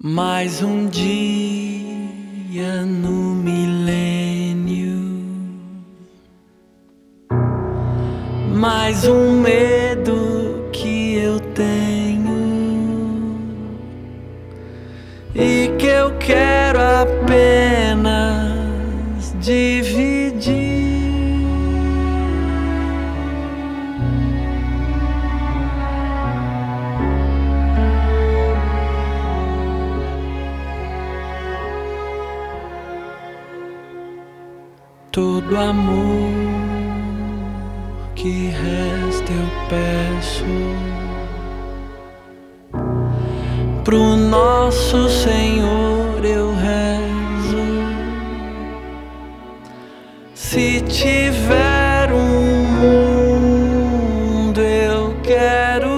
Mais um dia no milênio, mais um medo que eu tenho e que eu quero apenas dividir. Todo amor que resta eu peço pro nosso Senhor eu rezo. Se tiver um mundo eu quero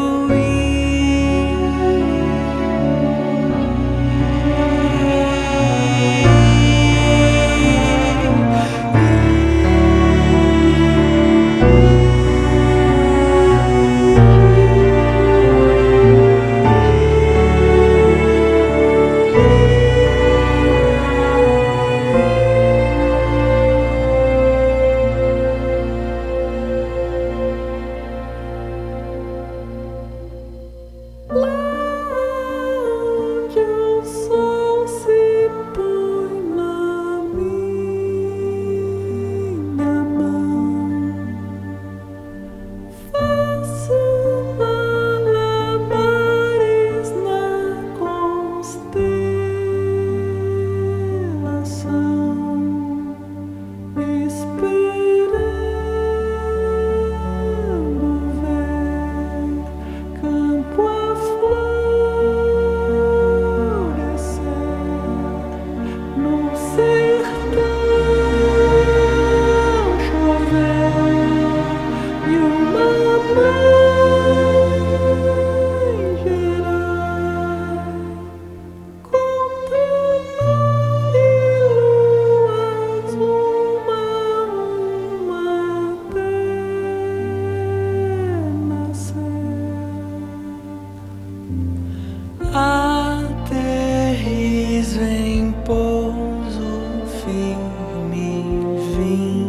aterriza em pouso firme, vim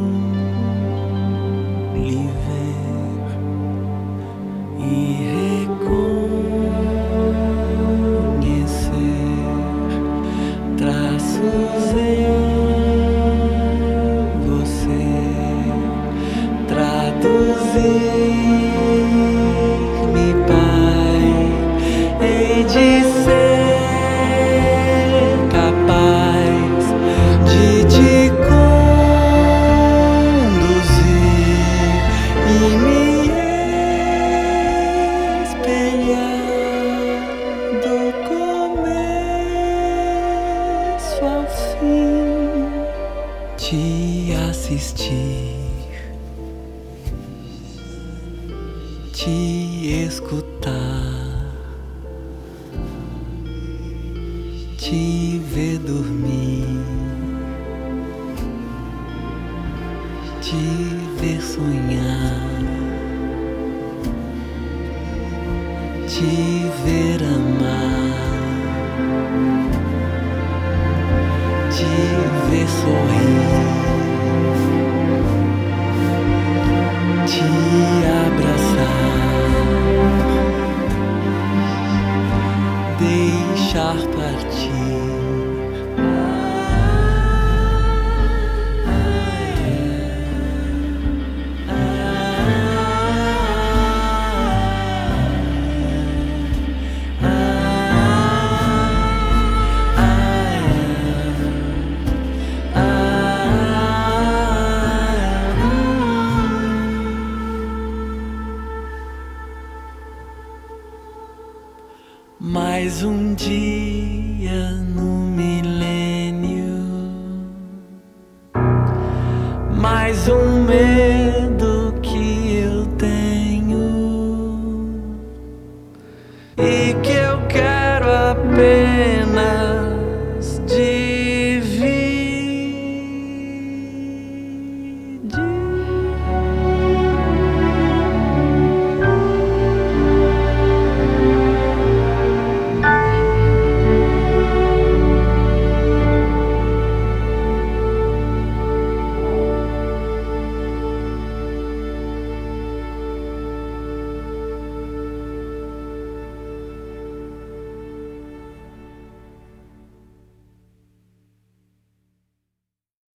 lhe ver e reconhecer traços em você, traduzir-me, Pai, hei de ser capaz de te conduzir e me espelhar do começo ao fim, te assistir, te escutar, te ver dormir, te ver sonhar, te ver amar, te ver sorrir, te abraçar.